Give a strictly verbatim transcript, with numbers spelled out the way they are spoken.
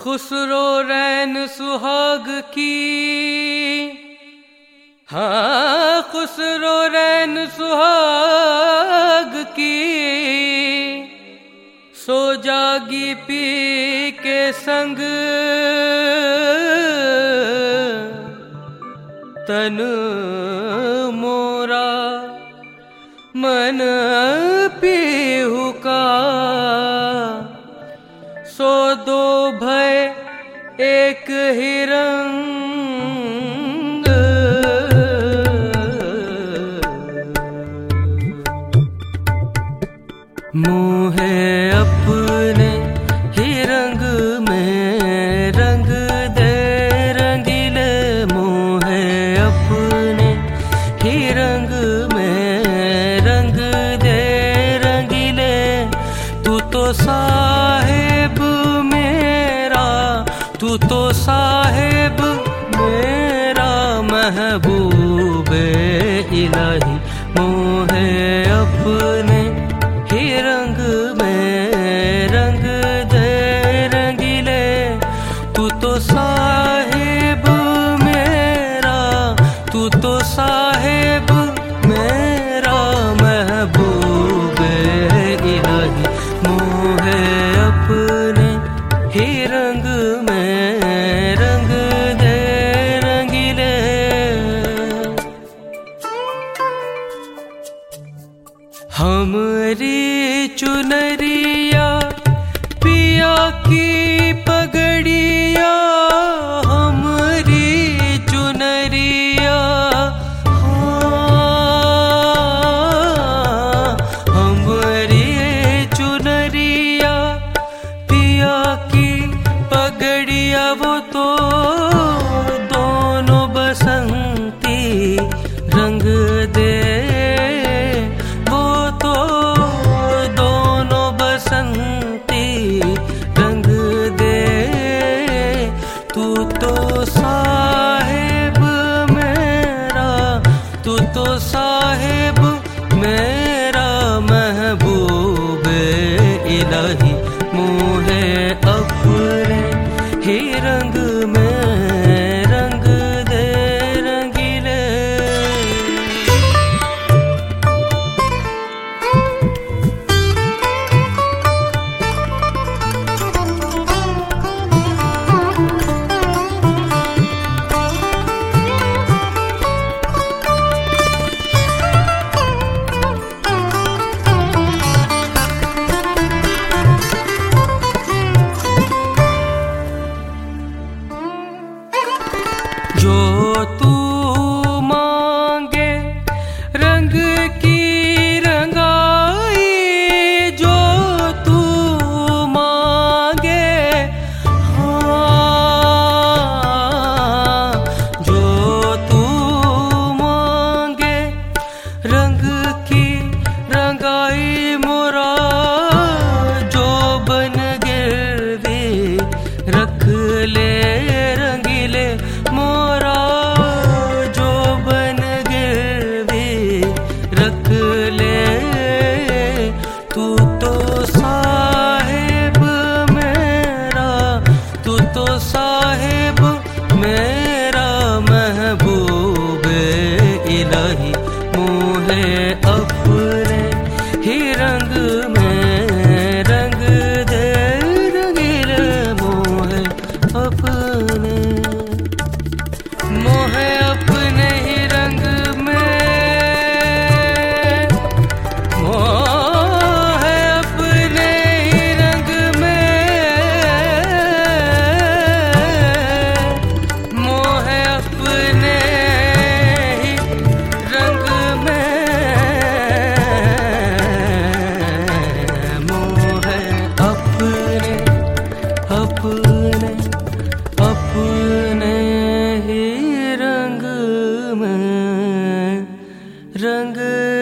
खुसरो रैन सुहाग की, हाँ खुसरो रैन सुहाग की, सो जागी पी के संग तन मोरा मन पीहू का, सो दो भय एक ही रंग, मोहे अपने ही रंग में रंग दे रंगीले, मोहे अपने ही रंग में रंग दे रंगीले, तू तो साहिब मेरा, तू तो साहिब मेरा महबूबे इलाही, मोहे अपने ही रंग में रंग दे रंगीले, तू तो साहिब मेरा, तू तो साहिब मेरा महबूबे इलाही, मोहे अपने ही रंग में रंग दे रंगीले। हमरी चुनरिया पिया की पगड़िया, हमरी चुनरिया, हाँ हमरी चुनरिया पिया की पगड़िया, वो तो दोनों बसंती रंग दे, वो तो दोनों बसंती रंग दे, तू तो साहिब मेरा, तू तो साहिब मेरा महबूबे इलाही, मोहे अपने ही रंग में रंग दे रंगीले। जो तू मांगे रंग की रंगाई, जो तू मांगे, हाँ जो तू मांगे रंग की रंगाई, मोरा जो बन गिरवी रख ले रंगीले, मोरा जो बन गिरवी रख ले, तू तो साहिब मेरा, तू तो साहिब मेरा महबूबे इलाही, मोहे अपने ही रंग में रंग दे रंगीले, मोहे अपने, मोहे अपने ही रंग में, मोहे अपने ही रंग में, मोहे अपने ही रंग में, मोहे अपने अपने अपने ही रंग में रंग